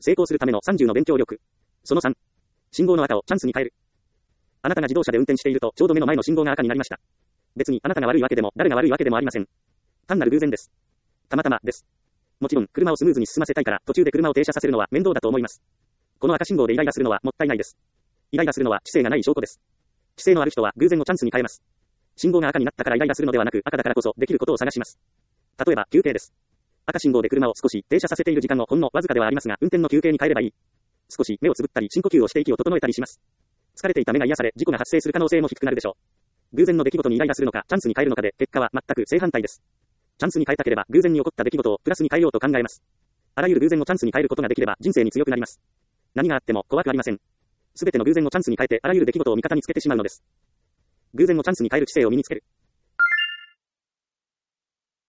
成功するための30の勉強力。その3。信号の赤をチャンスに変える。あなたが自動車で運転していると、ちょうど目の前の信号が赤になりました。別にあなたが悪いわけでも、誰が悪いわけでもありません。単なる偶然です。たまたまです。もちろん、車をスムーズに進ませたいから、途中で車を停車させるのは面倒だと思います。この赤信号でイライラするのはもったいないです。イライラするのは知性がない証拠です。知性のある人は偶然をチャンスに変えます。信号が赤になったからイライラするのではなく、赤だからこそできることを探します。例えば、休憩です。赤信号で車を少し停車させている時間のほんのわずかではありますが、運転の休憩に変えればいい。少し目をつぶったり、深呼吸をして息を整えたりします。疲れていた目が癒され、事故が発生する可能性も低くなるでしょう。偶然の出来事にイライラするのか、チャンスに変えるのかで、結果は全く正反対です。チャンスに変えたければ、偶然に起こった出来事をプラスに変えようと考えます。あらゆる偶然をチャンスに変えることができれば、人生に強くなります。何があっても怖くありません。すべての偶然をチャンスに変えて、あらゆる出来事を味方につけてしまうのです。偶然をチャンスに変える知性を身につける。